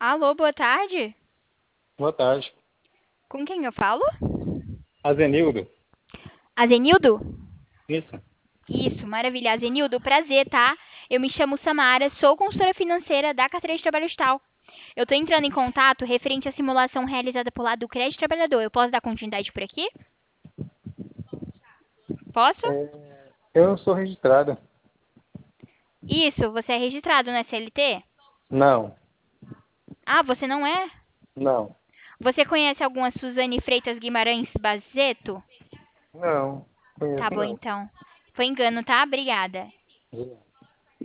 Alô, boa tarde. Boa tarde. Com quem eu falo? Azenildo? Azenildo? Isso. Isso, maravilha. Azenildo, prazer, tá? Eu me chamo Samara, sou consultora financeira da carteira de trabalho tal. Eu tô entrando em contato referente à simulação realizada por lado do Crédito Trabalhador. Eu posso dar continuidade por aqui? Posso? Eu não sou registrado. Isso, você é registrado no SLT? Não, Ah, você não é? não, Você conhece alguma Suzane Freitas Guimarães Bazeto? não. Tá Conheço bom, não. então. Foi engano, tá? Obrigada.